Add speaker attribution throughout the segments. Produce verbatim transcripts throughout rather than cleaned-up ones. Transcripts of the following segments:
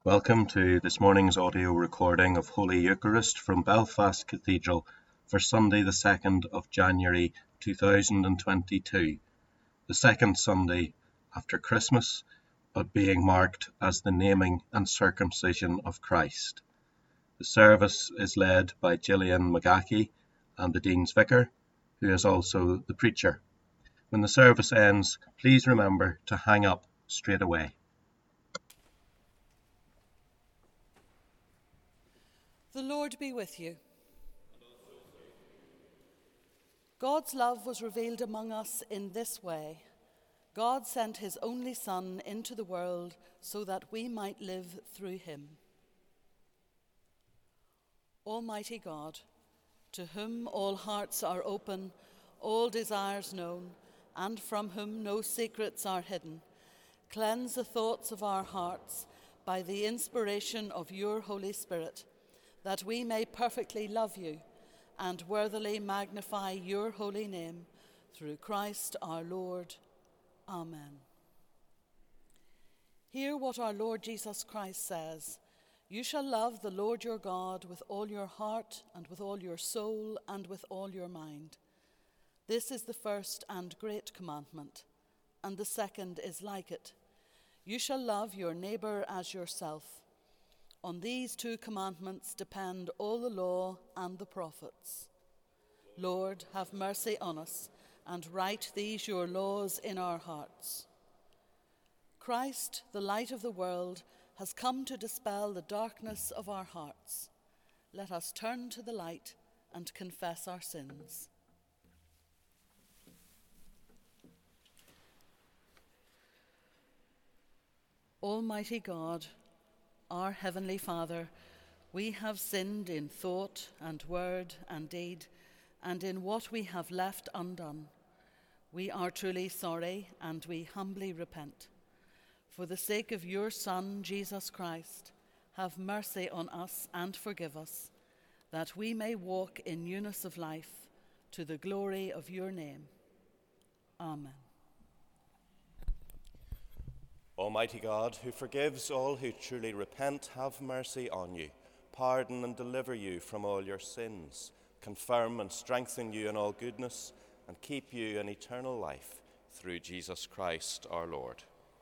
Speaker 1: Welcome to this morning's audio recording of Holy Eucharist from Belfast Cathedral for Sunday the second of January two thousand twenty-two, the second Sunday after Christmas, but being marked as the naming and circumcision of Christ. The service is led by Gillian McGachy and the Dean's Vicar, who is also the preacher. When the service ends, please remember to hang up straight away.
Speaker 2: The Lord be with you. God's love was revealed among us in this way. God sent his only Son into the world so that we might live through him. Almighty God, to whom all hearts are open, all desires known, and from whom no secrets are hidden, cleanse the thoughts of our hearts by the inspiration of your Holy Spirit, that we may perfectly love you and worthily magnify your holy name, through Christ our Lord. Amen. Hear what our Lord Jesus Christ says: "You shall love the Lord your God with all your heart and with all your soul and with all your mind. This is the first and great commandment, and the second is like it. You shall love your neighbor as yourself. On these two commandments depend all the law and the prophets. Lord, have mercy on us, and write these your laws in our hearts." Christ, the light of the world, has come to dispel the darkness of our hearts. Let us turn to the light and confess our sins. Almighty God, our Heavenly Father, we have sinned in thought and word and deed, and in what we have left undone. We are truly sorry, and we humbly repent. For the sake of your Son, Jesus Christ, have mercy on us and forgive us, that we may walk in newness of life, to the glory of your name. Amen.
Speaker 3: Almighty God, who forgives all who truly repent, have mercy on you, pardon and deliver you from all your sins, confirm and strengthen you in all goodness, and keep you in eternal life, through Jesus Christ our Lord.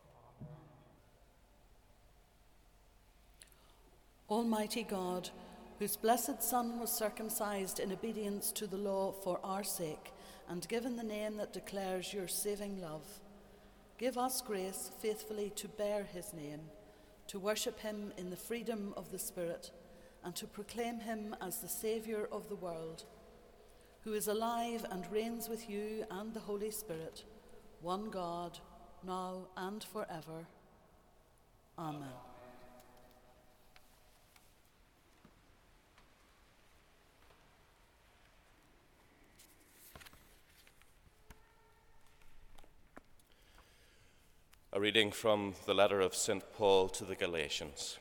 Speaker 2: Almighty God, whose blessed Son was circumcised in obedience to the law for our sake, and given the name that declares your saving love, give us grace faithfully to bear his name, to worship him in the freedom of the Spirit, and to proclaim him as the Saviour of the world, who is alive and reigns with you and the Holy Spirit, one God, now and forever. Amen.
Speaker 3: A reading from the letter of Saint Paul to the Galatians.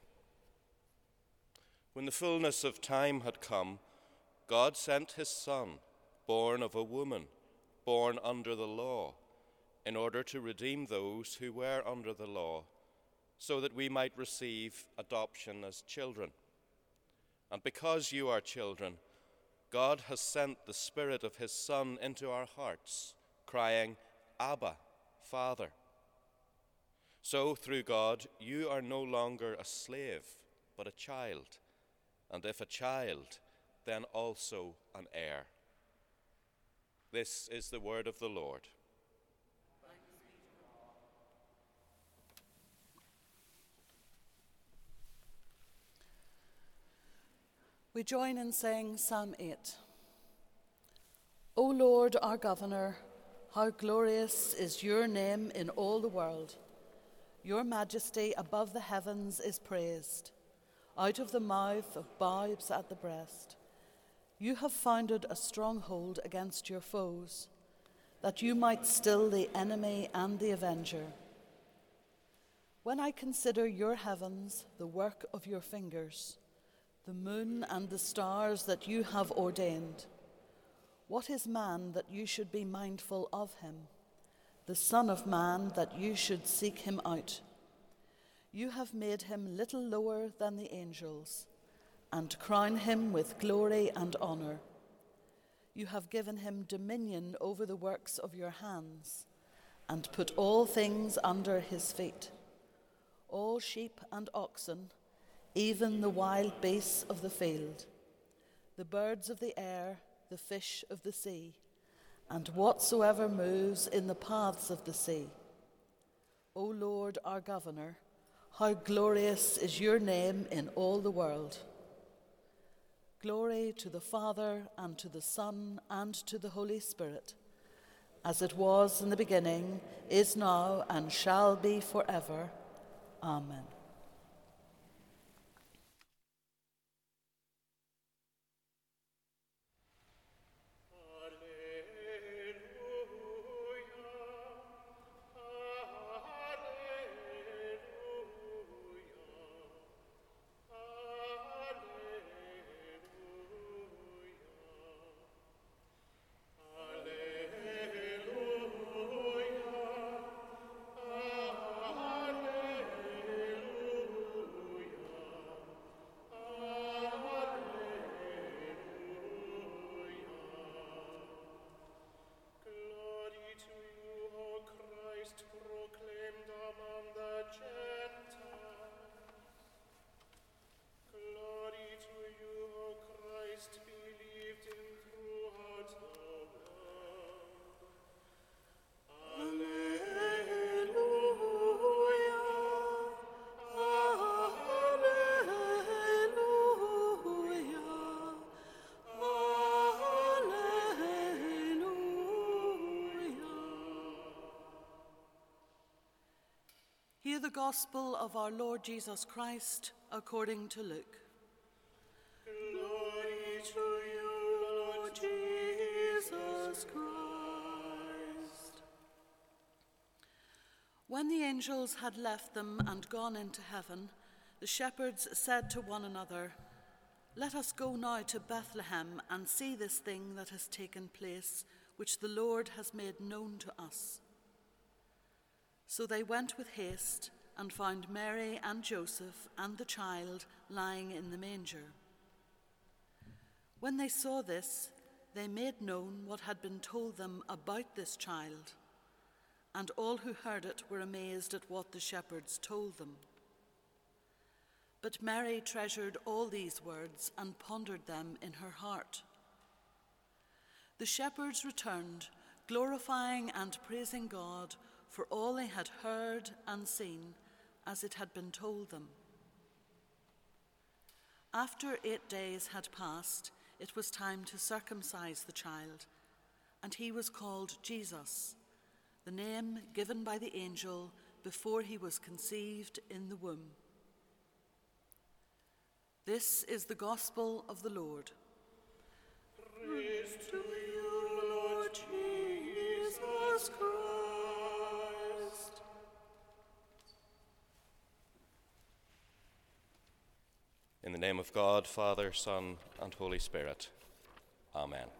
Speaker 3: When the fullness of time had come, God sent his Son, born of a woman, born under the law, in order to redeem those who were under the law, so that we might receive adoption as children. And because you are children, God has sent the Spirit of his Son into our hearts, crying, "Abba, Father." So, through God, you are no longer a slave, but a child, and if a child, then also an heir. This is the word of the Lord.
Speaker 2: We join in saying Psalm eight. O Lord, our Governor, how glorious is your name in all the world. Your majesty above the heavens is praised. Out of the mouth of babes at the breast, you have founded a stronghold against your foes, that you might still the enemy and the avenger. When I consider your heavens, the work of your fingers, the moon and the stars that you have ordained, what is man that you should be mindful of him, the Son of Man that you should seek him out? You have made him little lower than the angels, and crown him with glory and honor. You have given him dominion over the works of your hands, and put all things under his feet, all sheep and oxen, even the wild beasts of the field, the birds of the air, the fish of the sea, and whatsoever moves in the paths of the sea. O Lord, our governor, how glorious is your name in all the world. Glory to the Father, and to the Son, and to the Holy Spirit, as it was in the beginning, is now, and shall be forever. Amen. Hear the gospel of our Lord Jesus Christ according to Luke.
Speaker 4: Glory to you, Lord Jesus Christ.
Speaker 2: When the angels had left them and gone into heaven, the shepherds said to one another, "Let us go now to Bethlehem and see this thing that has taken place, which the Lord has made known to us." So they went with haste and found Mary and Joseph and the child lying in the manger. When they saw this, they made known what had been told them about this child, and all who heard it were amazed at what the shepherds told them. But Mary treasured all these words and pondered them in her heart. The shepherds returned, glorifying and praising God for all they had heard and seen, as it had been told them. After eight days had passed, it was time to circumcise the child, and he was called Jesus, the name given by the angel before he was conceived in the womb. This is the gospel of the Lord.
Speaker 4: Praise to you, Lord Jesus Christ.
Speaker 3: In the name of God, Father, Son, and Holy Spirit. Amen.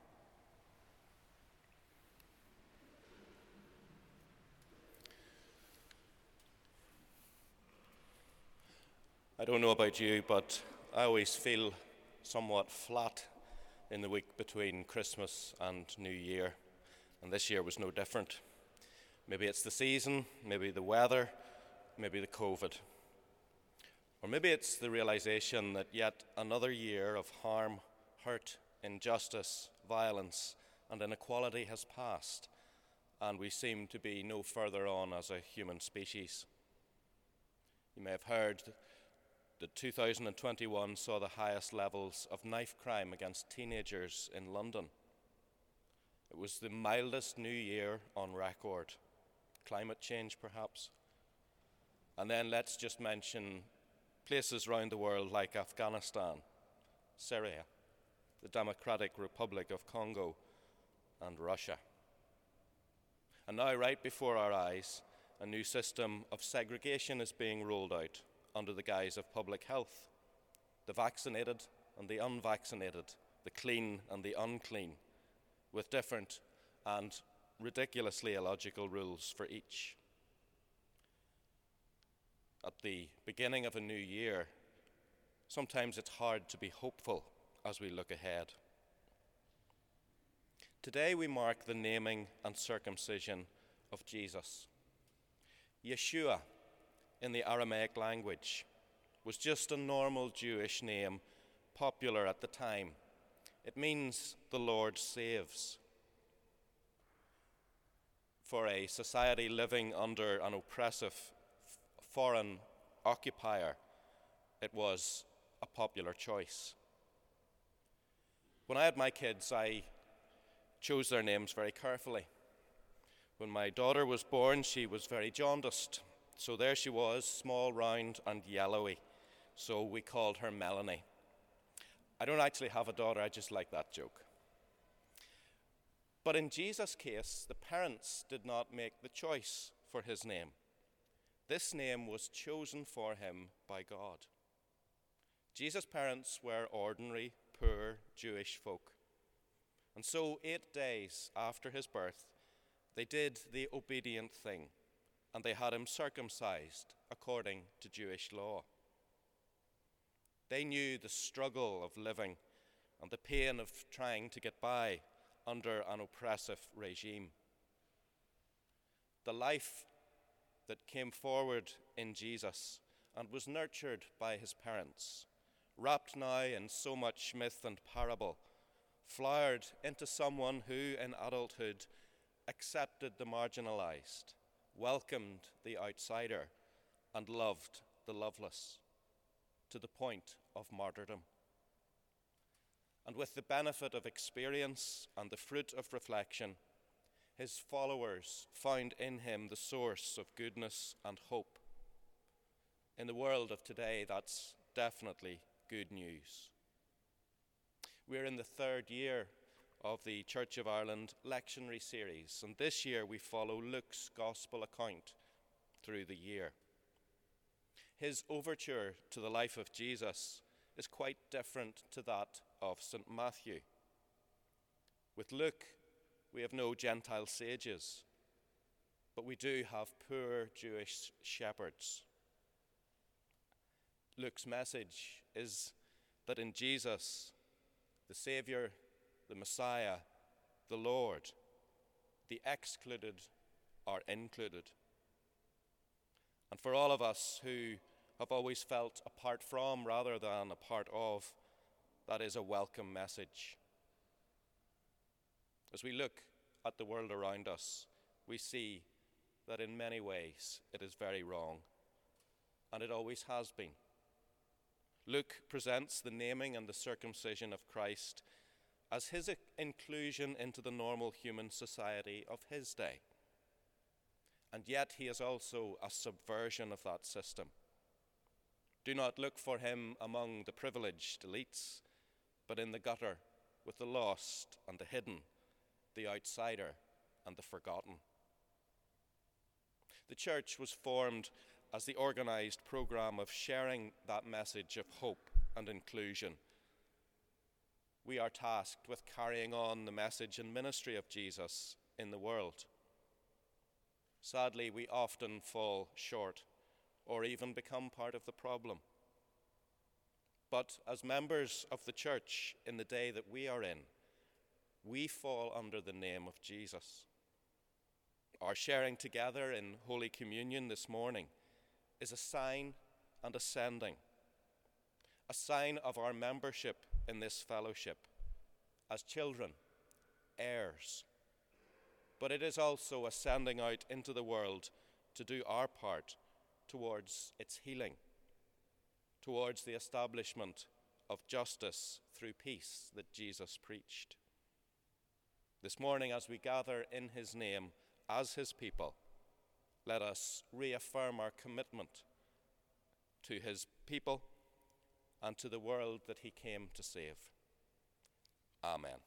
Speaker 3: I don't know about you, but I always feel somewhat flat in the week between Christmas and New Year, and this year was no different. Maybe it's the season, maybe the weather, maybe the COVID. Or maybe it's the realization that yet another year of harm, hurt, injustice, violence, and inequality has passed, and we seem to be no further on as a human species. You may have heard that two thousand twenty-one saw the highest levels of knife crime against teenagers in London. It was the mildest New Year on record. Climate change, perhaps. And then let's just mention places around the world like Afghanistan, Syria, the Democratic Republic of Congo, and Russia. And now, right before our eyes, a new system of segregation is being rolled out under the guise of public health. The vaccinated and the unvaccinated, the clean and the unclean, with different and ridiculously illogical rules for each. at the beginning of a new year, sometimes it's hard to be hopeful as we look ahead. Today we mark the naming and circumcision of Jesus. Yeshua, in the Aramaic language, was just a normal Jewish name, popular at the time. It means the Lord saves. For a society living under an oppressive foreign occupier, it was a popular choice. When I had my kids, I chose their names very carefully. When my daughter was born, she was very jaundiced. So there she was, small, round, and yellowy. So we called her Melanie. I don't actually have a daughter, I just like that joke. But in Jesus' case, the parents did not make the choice for his name. This name was chosen for him by God. Jesus' parents were ordinary, poor Jewish folk. And so eight days after his birth, they did the obedient thing, and they had him circumcised according to Jewish law. They knew the struggle of living and the pain of trying to get by under an oppressive regime. The life that came forward in Jesus and was nurtured by his parents, wrapped now in so much myth and parable, flowered into someone who in adulthood accepted the marginalized, welcomed the outsider, and loved the loveless, to the point of martyrdom. And with the benefit of experience and the fruit of reflection, his followers found in him the source of goodness and hope. In the world of today, that's definitely good news. We're in the third year of the Church of Ireland lectionary series, and this year we follow Luke's gospel account through the year. His overture to the life of Jesus is quite different to that of Saint Matthew. With Luke, we have no Gentile sages, but we do have poor Jewish shepherds. Luke's message is that in Jesus, the Saviour, the Messiah, the Lord, the excluded are included. And for all of us who have always felt apart from rather than a part of, that is a welcome message. As we look at the world around us, we see that in many ways it is very wrong, and it always has been. Luke presents the naming and the circumcision of Christ as his inclusion into the normal human society of his day. And yet he is also a subversion of that system. Do not look for him among the privileged elites, but in the gutter with the lost and the hidden, the outsider and the forgotten. The church was formed as the organized program of sharing that message of hope and inclusion. We are tasked with carrying on the message and ministry of Jesus in the world. Sadly, we often fall short or even become part of the problem. But as members of the church in the day that we are in, we fall under the name of Jesus. Our sharing together in Holy Communion this morning is a sign and a sending, a sign of our membership in this fellowship as children, heirs. But it is also a sending out into the world to do our part towards its healing, towards the establishment of justice through peace that Jesus preached. This morning, as we gather in his name as his people, let us reaffirm our commitment to his people and to the world that he came to save. Amen.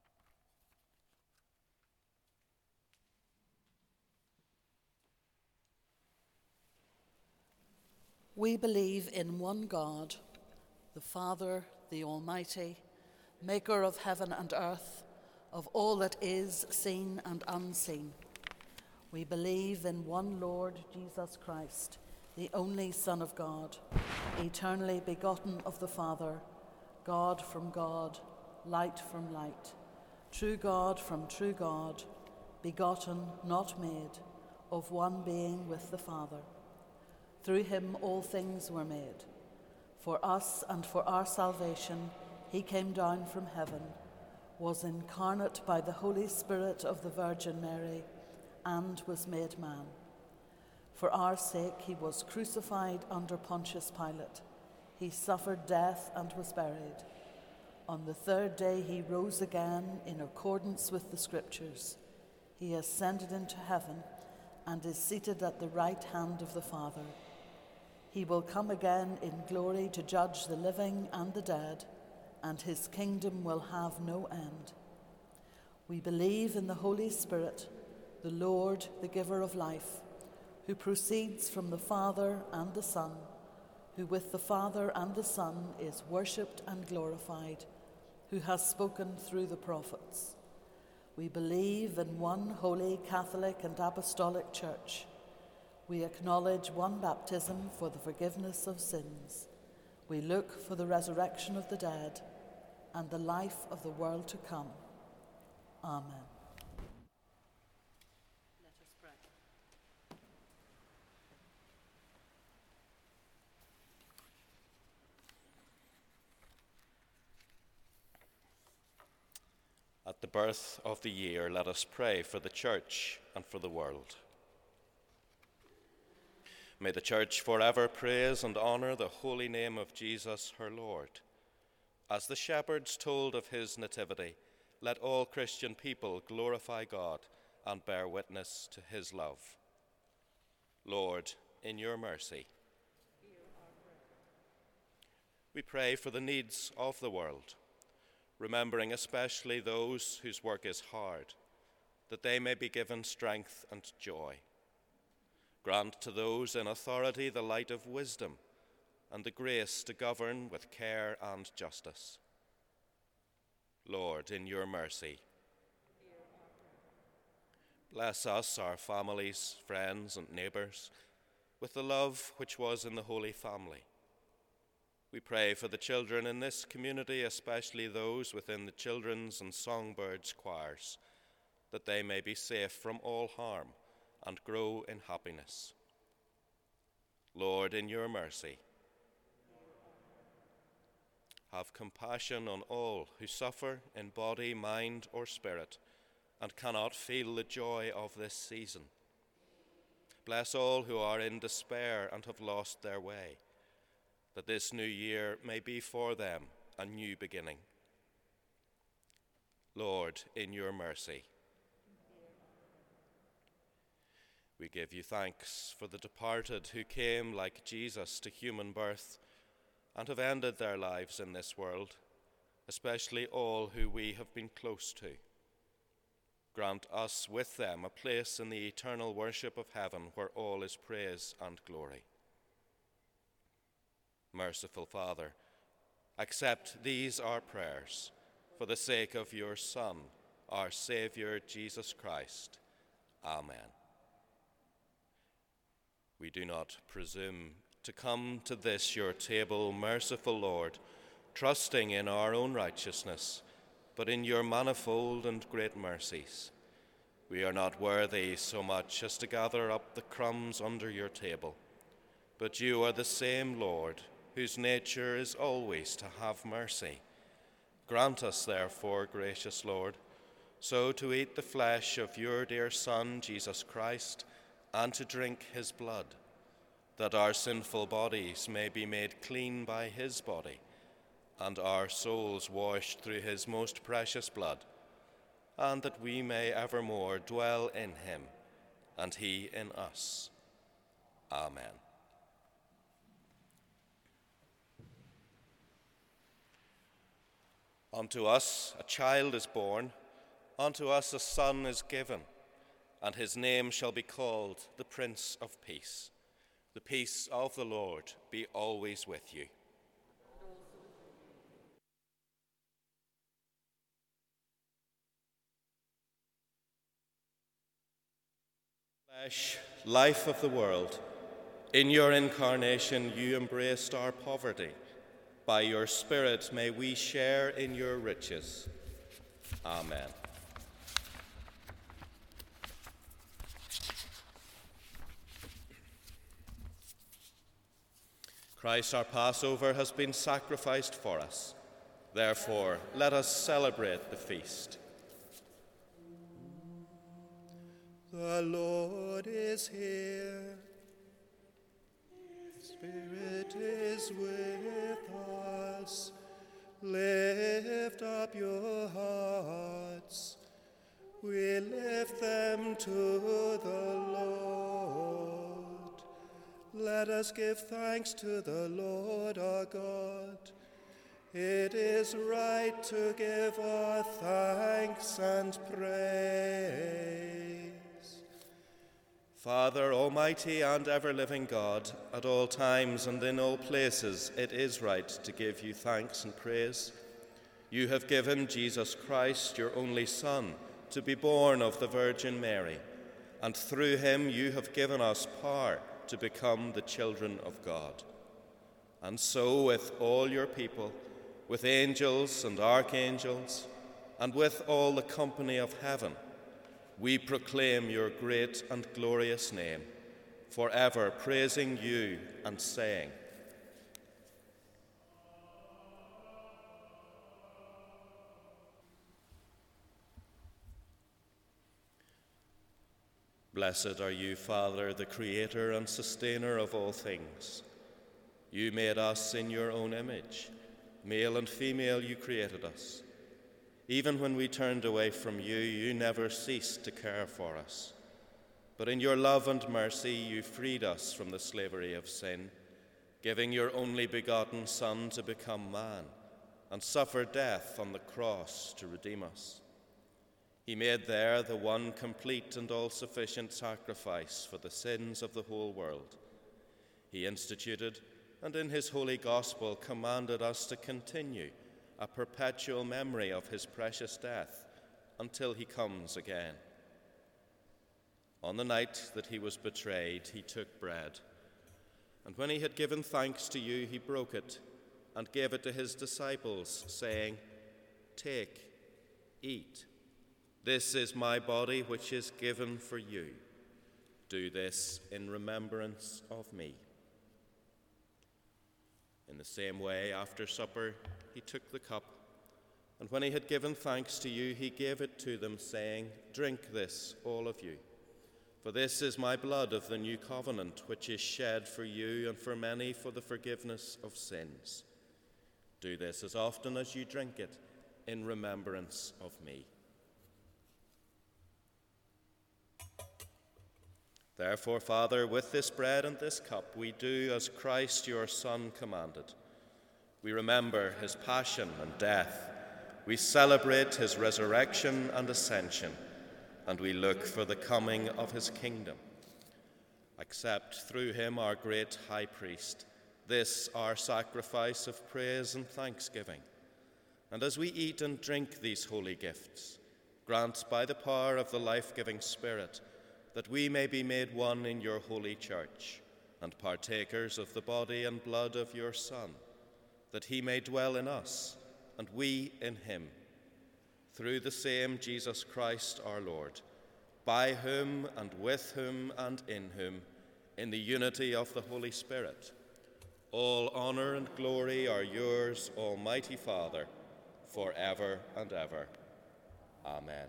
Speaker 2: We believe in one God, the Father, the Almighty, maker of heaven and earth, of all that is seen and unseen. We believe in one Lord Jesus Christ, the only Son of God, eternally begotten of the Father, God from God, light from light, true God from true God, begotten, not made, of one being with the Father. Through him all things were made. For us and for our salvation he came down from heaven, was incarnate by the Holy Spirit of the Virgin Mary, and was made man. For our sake he was crucified under Pontius Pilate. He suffered death and was buried. On the third day he rose again in accordance with the Scriptures. He ascended into heaven and is seated at the right hand of the Father. He will come again in glory to judge the living and the dead, and his kingdom will have no end. We believe in the Holy Spirit, the Lord, the giver of life, who proceeds from the Father and the Son, who with the Father and the Son is worshipped and glorified, who has spoken through the prophets. We believe in one holy, Catholic and Apostolic Church. We acknowledge one baptism for the forgiveness of sins. We look for the resurrection of the dead and the life of the world to come. Amen. Let us pray.
Speaker 3: At the birth of the year, let us pray for the Church and for the world. May the Church forever praise and honour the holy name of Jesus, her Lord. As the shepherds told of his nativity, let all Christian people glorify God and bear witness to his love. Lord, in your mercy, we pray for the needs of the world, remembering especially those whose work is hard, that they may be given strength and joy. Grant to those in authority the light of wisdom and the grace to govern with care and justice. Lord, in your mercy, bless us, our families, friends, and neighbours, with the love which was in the Holy Family. We pray for the children in this community, especially those within the children's and songbirds' choirs, that they may be safe from all harm and grow in happiness. Lord, in your mercy, have compassion on all who suffer in body, mind, or spirit, and cannot feel the joy of this season. Bless all who are in despair and have lost their way, that this new year may be for them a new beginning. Lord, in your mercy, we give you thanks for the departed who came like Jesus to human birth and have ended their lives in this world, especially all who we have been close to. Grant us with them a place in the eternal worship of heaven where all is praise and glory. Merciful Father, accept these our prayers for the sake of your Son, our Saviour, Jesus Christ. Amen. We do not presume to come to this your table, merciful Lord, trusting in our own righteousness, but in your manifold and great mercies. We are not worthy so much as to gather up the crumbs under your table, but you are the same Lord, whose nature is always to have mercy. Grant us, therefore, gracious Lord, so to eat the flesh of your dear Son, Jesus Christ, and to drink his blood, that our sinful bodies may be made clean by his body, and our souls washed through his most precious blood, and that we may evermore dwell in him, and he in us. Amen. Unto us a child is born, unto us a son is given, and his name shall be called the Prince of Peace. The peace of the Lord be always with you. Flesh, life of the world, In your incarnation, you embraced our poverty. By your Spirit, may we share in your riches. Amen. Christ, our Passover, has been sacrificed for us. Therefore, let us celebrate the feast.
Speaker 4: The Lord is here. His Spirit is with us. Lift up your hearts. We lift them to the Lord. Let us give thanks to the Lord our God. It is right to give our thanks and praise.
Speaker 3: Father, almighty and ever-living God, at all times and in all places it is right to give you thanks and praise. You have given Jesus Christ, your only Son, to be born of the Virgin Mary, and through him you have given us power to become the children of God. And so with all your people, with angels and archangels, and with all the company of heaven, we proclaim your great and glorious name, forever praising you and saying, Blessed are you, Father, the creator and sustainer of all things. You made us in your own image. Male and female you created us. Even when we turned away from you, you never ceased to care for us. But in your love and mercy, you freed us from the slavery of sin, giving your only begotten Son to become man and suffer death on the cross to redeem us. He made there the one complete and all-sufficient sacrifice for the sins of the whole world. He instituted and in his holy gospel commanded us to continue a perpetual memory of his precious death until he comes again. On the night that he was betrayed, he took bread, and when he had given thanks to you, he broke it and gave it to his disciples, saying, Take, eat. This is my body, which is given for you. Do this in remembrance of me. In the same way, after supper, he took the cup, and when he had given thanks to you, he gave it to them, saying, Drink this, all of you, for this is my blood of the new covenant, which is shed for you and for many for the forgiveness of sins. Do this as often as you drink it in remembrance of me. Therefore, Father, with this bread and this cup, we do as Christ your Son commanded. We remember his passion and death. We celebrate his resurrection and ascension, and we look for the coming of his kingdom. Accept through him, our great high priest, this our sacrifice of praise and thanksgiving. And as we eat and drink these holy gifts, grant by the power of the life-giving Spirit that we may be made one in your holy church and partakers of the body and blood of your Son, that he may dwell in us and we in him, through the same Jesus Christ our Lord, by whom and with whom and in whom, in the unity of the Holy Spirit, all honor and glory are yours, Almighty Father, forever and ever. Amen.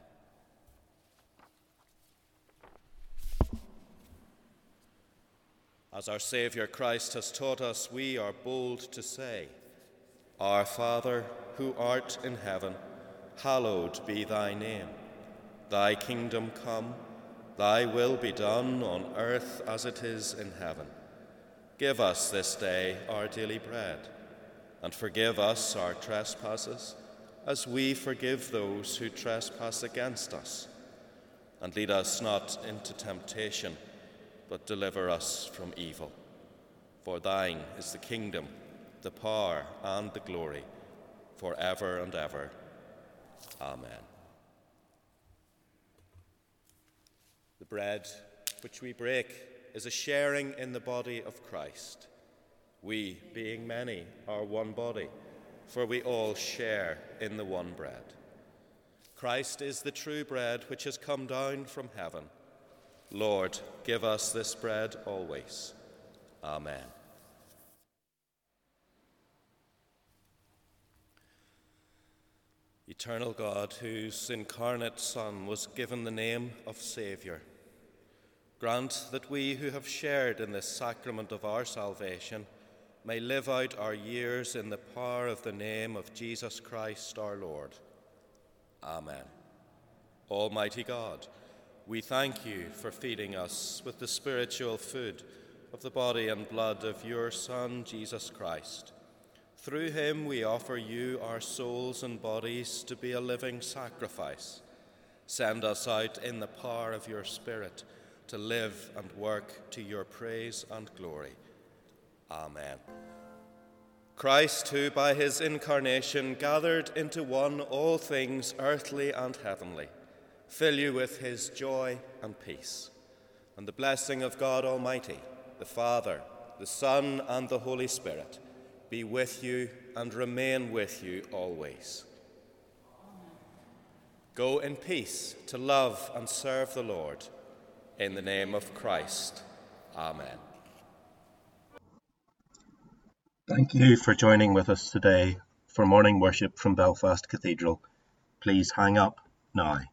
Speaker 3: As our Saviour Christ has taught us, we are bold to say, Our Father, who art in heaven, hallowed be thy name. Thy kingdom come, thy will be done on earth as it is in heaven. Give us this day our daily bread, and forgive us our trespasses, as we forgive those who trespass against us. And lead us not into temptation, but deliver us from evil. For thine is the kingdom, the power, and the glory, forever and ever. Amen. The bread which we break is a sharing in the body of Christ. We, being many, are one body, for we all share in the one bread. Christ is the true bread which has come down from heaven. Lord, give us this bread always. Amen. Eternal God, whose incarnate Son was given the name of Saviour, grant that we who have shared in this sacrament of our salvation may live out our years in the power of the name of Jesus Christ our Lord. Amen. Almighty God, we thank you for feeding us with the spiritual food of the body and blood of your Son, Jesus Christ. Through him we offer you our souls and bodies to be a living sacrifice. Send us out in the power of your Spirit to live and work to your praise and glory. Amen. Christ, who by his incarnation gathered into one all things earthly and heavenly, fill you with his joy and peace. And the blessing of God Almighty, the Father, the Son, and the Holy Spirit be with you and remain with you always. Go in peace to love and serve the Lord. In the name of Christ. Amen.
Speaker 1: Thank you for joining with us today for morning worship from Belfast Cathedral. Please hang up now.